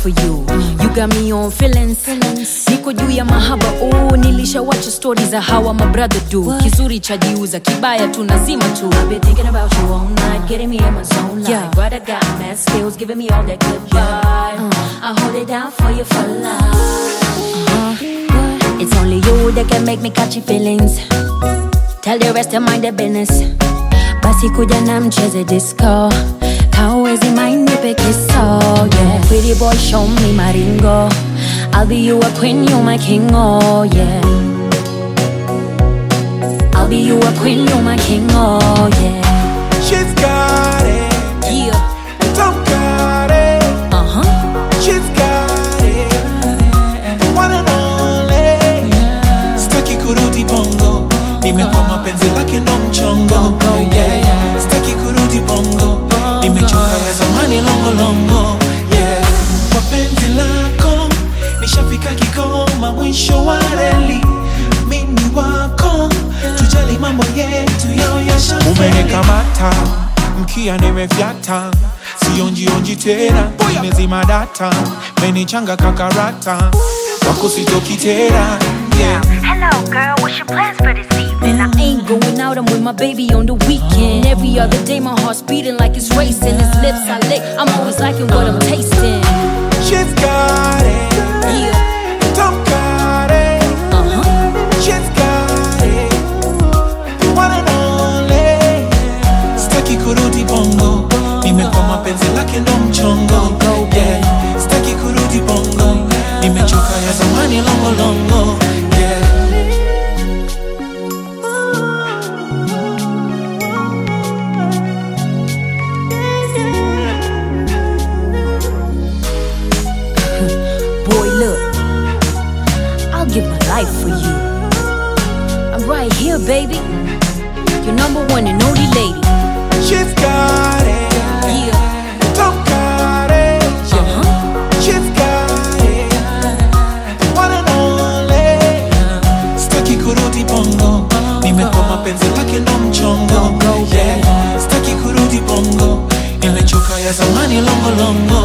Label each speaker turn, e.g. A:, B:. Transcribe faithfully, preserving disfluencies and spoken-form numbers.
A: for you. Mm. You got me on feelings. feelings. Niko juu ya mahaba, oh, nilisha watch stories of how my brother do. What? Kizuri chajiuza, kibaya tunazima tu.
B: I've been thinking about you all night, getting me in my zone like yeah. Brother got mad skills, giving me all that good vibe. Yeah. Uh. I'll hold it down for you for life. Uh-huh. It's only you that can make me catchy feelings. Tell the rest to mind their business. Basi kuja na mcheze disco. Hawezi mind nipe kiso, yeah. Pretty boy, show me maringo. I'll be you a queen, you my king, oh yeah. I'll be you a queen, you my king, oh yeah.
C: She's got it,
A: yeah.
C: Don't got it,
A: uh-huh.
C: She's got it, one and only, yeah. Staki kurudi bongo, nimekuwa mapenzi lake ndo mchongo, yeah. Staki kurudi bongo, nimechoka ya zamani longo longo, yeah. Kwa penzi lako nishafika kikoma, mwisho wa reli. Mimi wako tujali mambo yetu yao yashafeli. Umenikamata mkia nimefyata, sionji onji tena, nimezima data, menichanga kakarata, wako sitoki tena, yeah.
D: Hello girl, what's your plans for this evening?
A: I ain't going out, I'm with my baby on the weekend. Every other day my heart's beating like it's racing. His lips I lick, I'm always liking what I'm tasting.
C: She's got it,
A: yeah.
C: Don't got it,
A: uh-huh.
C: She's got it, one and only. Staki kurudi bongo, nimekuwa mapenzi lake ndo mchongo, yeah. Staki kurudi bongo, nimechoka ya zamani longo longo, yeah.
A: Boy, look, I'll give my life for you. I'm right here, baby. Your number one and only lady.
C: She's got it,
A: yeah.
C: Don't got it,
A: uh-huh.
C: She's got it, one and only. Staki kurudi bongo, nimekuwa mapenzi lake ndo mchongo, yeah. Staki kurudi bongo, nimechoka ya zamani longo longo.